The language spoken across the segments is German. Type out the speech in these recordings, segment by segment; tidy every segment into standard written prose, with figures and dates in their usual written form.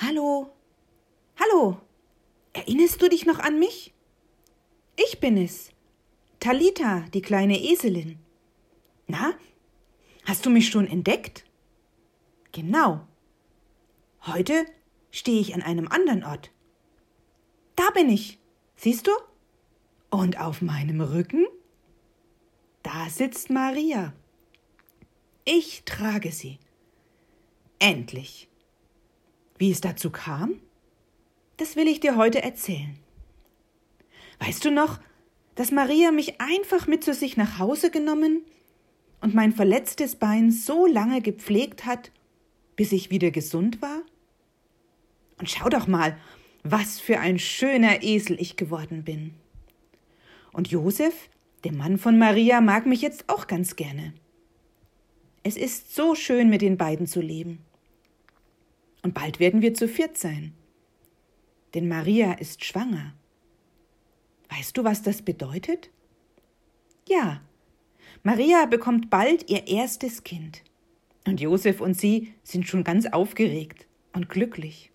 Hallo, hallo, erinnerst du dich noch an mich? Ich bin es, Talita, die kleine Eselin. Na, hast du mich schon entdeckt? Genau. Heute stehe ich an einem anderen Ort. Da bin ich, siehst du? Und auf meinem Rücken? Da sitzt Maria. Ich trage sie. Endlich. Wie es dazu kam? Das will ich dir heute erzählen. Weißt du noch, dass Maria mich einfach mit zu sich nach Hause genommen und mein verletztes Bein so lange gepflegt hat, bis ich wieder gesund war? Und schau doch mal, was für ein schöner Esel ich geworden bin. Und Josef, der Mann von Maria, mag mich jetzt auch ganz gerne. Es ist so schön, mit den beiden zu leben. Und bald werden wir zu viert sein. Denn Maria ist schwanger. Weißt du, was das bedeutet? Ja, Maria bekommt bald ihr erstes Kind. Und Josef und sie sind schon ganz aufgeregt und glücklich.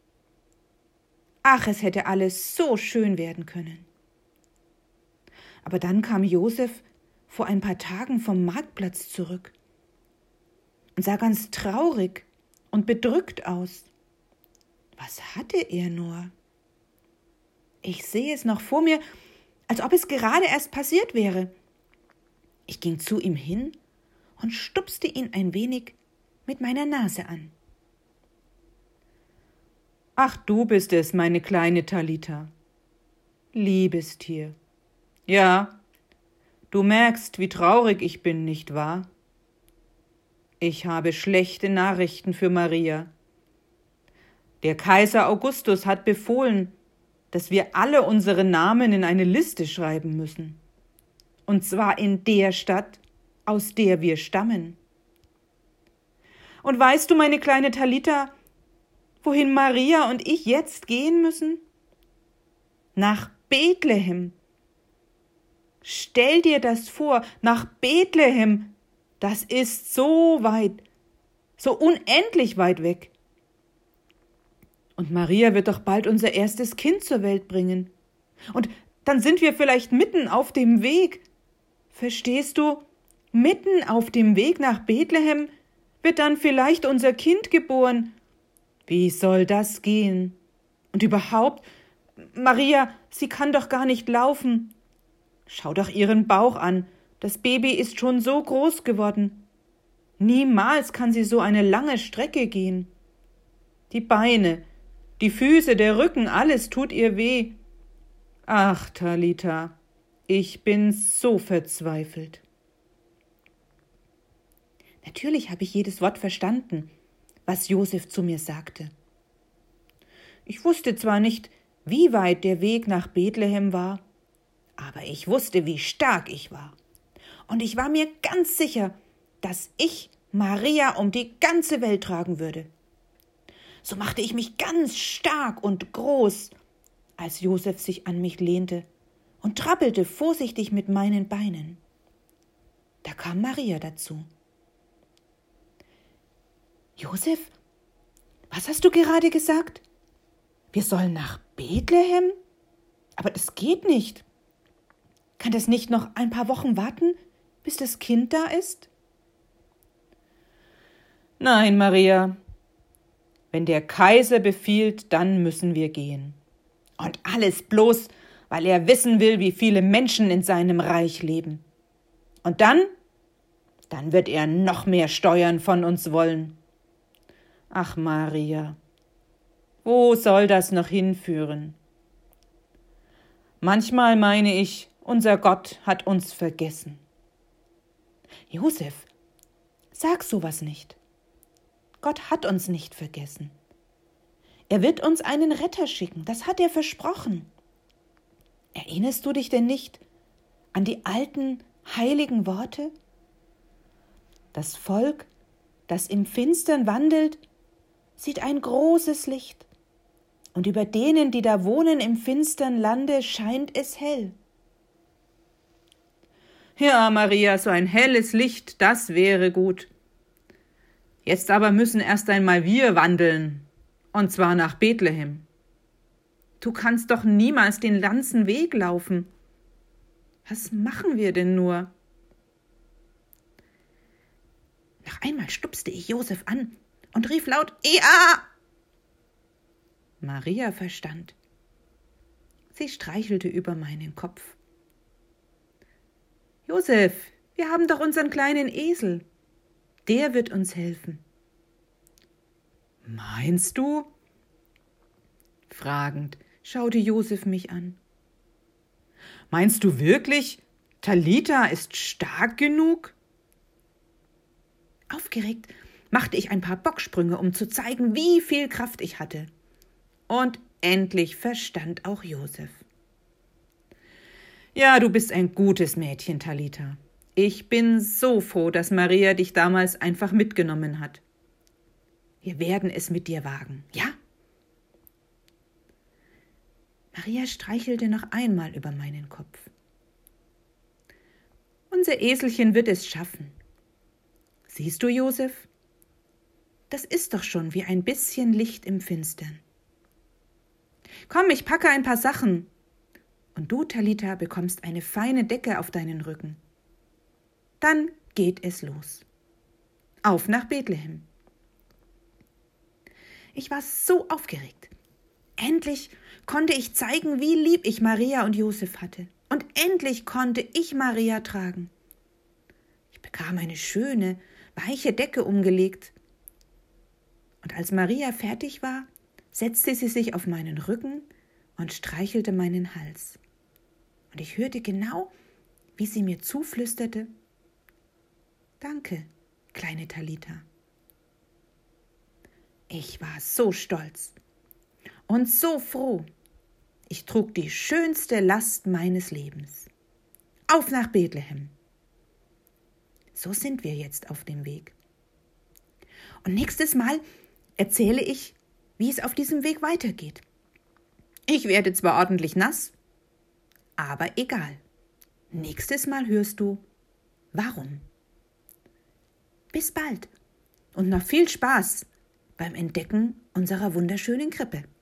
Ach, es hätte alles so schön werden können. Aber dann kam Josef vor ein paar Tagen vom Marktplatz zurück und sah ganz traurig und bedrückt aus. Was hatte er nur? Ich sehe es noch vor mir, als ob es gerade erst passiert wäre. Ich ging zu ihm hin und stupste ihn ein wenig mit meiner Nase an. Ach, du bist es, meine kleine Talita. Liebes Tier. Ja, du merkst, wie traurig ich bin, nicht wahr? Ich habe schlechte Nachrichten für Maria. Der Kaiser Augustus hat befohlen, dass wir alle unsere Namen in eine Liste schreiben müssen. Und zwar in der Stadt, aus der wir stammen. Und weißt du, meine kleine Talita, wohin Maria und ich jetzt gehen müssen? Nach Bethlehem. Stell dir das vor, nach Bethlehem. Das ist so weit, so unendlich weit weg. Und Maria wird doch bald unser erstes Kind zur Welt bringen. Und dann sind wir vielleicht mitten auf dem Weg. Verstehst du? Mitten auf dem Weg nach Bethlehem wird dann vielleicht unser Kind geboren. Wie soll das gehen? Und überhaupt, Maria, sie kann doch gar nicht laufen. Schau doch ihren Bauch an. Das Baby ist schon so groß geworden. Niemals kann sie so eine lange Strecke gehen. Die Beine, die Füße, der Rücken, alles tut ihr weh. Ach, Talita, ich bin so verzweifelt. Natürlich habe ich jedes Wort verstanden, was Josef zu mir sagte. Ich wusste zwar nicht, wie weit der Weg nach Bethlehem war, aber ich wusste, wie stark ich war. Und ich war mir ganz sicher, dass ich Maria um die ganze Welt tragen würde. So machte ich mich ganz stark und groß, als Josef sich an mich lehnte und trappelte vorsichtig mit meinen Beinen. Da kam Maria dazu. Josef, was hast du gerade gesagt? Wir sollen nach Bethlehem? Aber das geht nicht. Kann das nicht noch ein paar Wochen warten, bis das Kind da ist? Nein, Maria. Wenn der Kaiser befiehlt, dann müssen wir gehen. Und alles bloß, weil er wissen will, wie viele Menschen in seinem Reich leben. Und dann wird er noch mehr Steuern von uns wollen. Ach, Maria, wo soll das noch hinführen? Manchmal meine ich, unser Gott hat uns vergessen. Josef, sag sowas nicht. Gott hat uns nicht vergessen. Er wird uns einen Retter schicken, das hat er versprochen. Erinnerst du dich denn nicht an die alten, heiligen Worte? Das Volk, das im Finstern wandelt, sieht ein großes Licht. Und über denen, die da wohnen im finstern Lande, scheint es hell. Ja, Maria, so ein helles Licht, das wäre gut. Jetzt aber müssen erst einmal wir wandeln Und zwar nach Bethlehem. Du kannst doch niemals den ganzen Weg laufen. Was machen wir denn nur? Noch einmal stupste ich Josef an und rief laut, Ja! Maria verstand. Sie streichelte über meinen Kopf. Josef, wir haben doch unseren kleinen Esel. Der wird uns helfen. Meinst du? Fragend schaute Josef mich an. Meinst du wirklich, Talita ist stark genug? Aufgeregt machte ich ein paar Bocksprünge, um zu zeigen, wie viel Kraft ich hatte. Und endlich verstand auch Josef. Ja, du bist ein gutes Mädchen, Talita. Ich bin so froh, dass Maria dich damals einfach mitgenommen hat. Wir werden es mit dir wagen, ja? Maria streichelte noch einmal über meinen Kopf. Unser Eselchen wird es schaffen. Siehst du, Josef? Das ist doch schon wie ein bisschen Licht im Finstern. Komm, ich packe ein paar Sachen. Und du, Talita, bekommst eine feine Decke auf deinen Rücken. Dann geht es los. Auf nach Bethlehem. Ich war so aufgeregt. Endlich konnte ich zeigen, wie lieb ich Maria und Josef hatte. Und endlich konnte ich Maria tragen. Ich bekam eine schöne, weiche Decke umgelegt. Und als Maria fertig war, setzte sie sich auf meinen Rücken und streichelte meinen Hals. Und ich hörte genau, wie sie mir zuflüsterte: Danke, kleine Talita. Ich war so stolz und so froh. Ich trug die schönste Last meines Lebens. Auf nach Bethlehem. So sind wir jetzt auf dem Weg. Und nächstes Mal erzähle ich, wie es auf diesem Weg weitergeht. Ich werde zwar ordentlich nass, aber egal. Nächstes Mal hörst du, warum. Bis bald und noch viel Spaß beim Entdecken unserer wunderschönen Krippe.